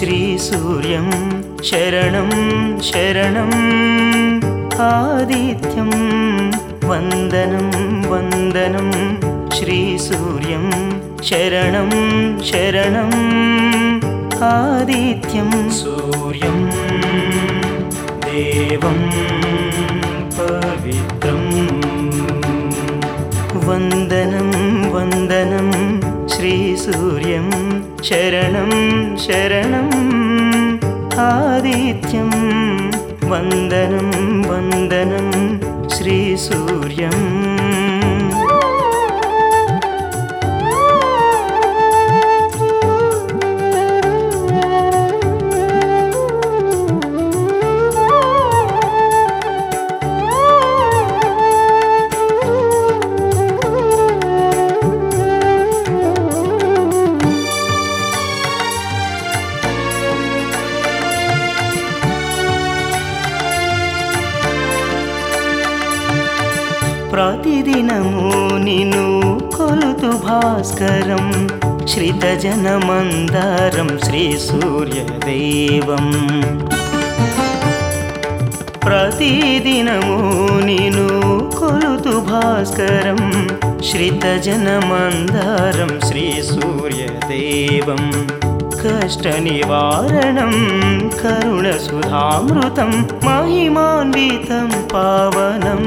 श्रीसूर्यं शरणं शरणं आदित्यं वन्दनं वन्दनं श्रीसूर्यं शरणं शरणं आदित्यं सूर्यं देवं पवित्रं वन्दनं वन्दनं श्रीसूर्यं शरणं शरणं आदित्यं वन्दनं वन्दनं श्रीसूर्यम् प्रतिदिनमु निनु कोलुतु भास्करं श्रितजनमन्दारं श्रीसूर्यदेवं प्रतिदिनमु निनु कोलुतु भास्करं श्रितजनमन्दारं श्रीसूर्यदेवं कष्टनिवारणं करुणसुधामृतं महिमान्वितं पावनम्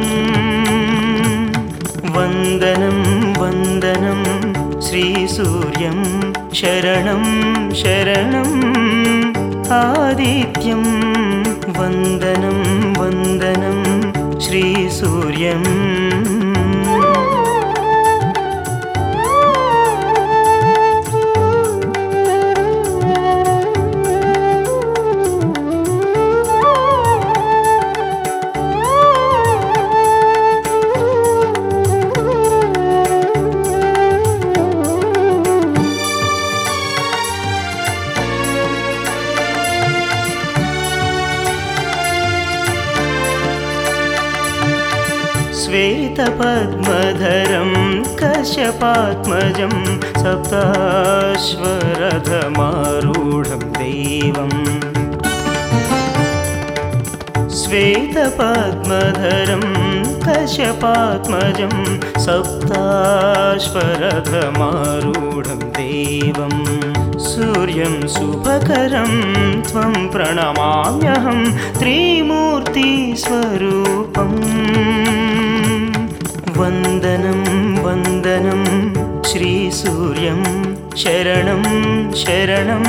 वन्दनं वन्दनं श्रीसूर्यं शरणं शरणं आदित्यं वन्दनं वन्दनं श्रीसूर्यम् श्वेतपद्मधरं कश्यपात्मजं सप्ताश्वरथमारूढं देवं श्वेतपद्मधरं कश्यपात्मजं सप्ताश्वरथमारूढं देवं सूर्यं शुभकरं त्वं प्रणमाम्यहं त्रिमूर्तिस्वरूपम् वन्दनं वन्दनं श्रीसूर्यं शरणं शरणं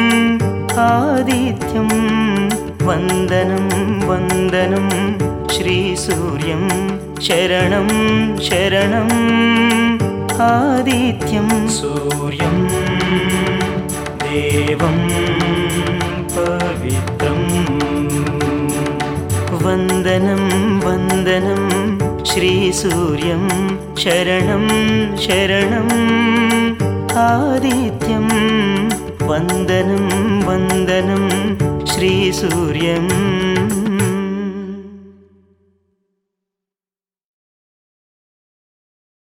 आदित्यं वन्दनं वन्दनं श्रीसूर्यं शरणं शरणं आदित्यं सूर्यं देवं पवित्रं वन्दनं वन्दनं श्रीसूर्यं शरणं शरणं आदित्यं वन्दनं वन्दनं श्रीसूर्यम्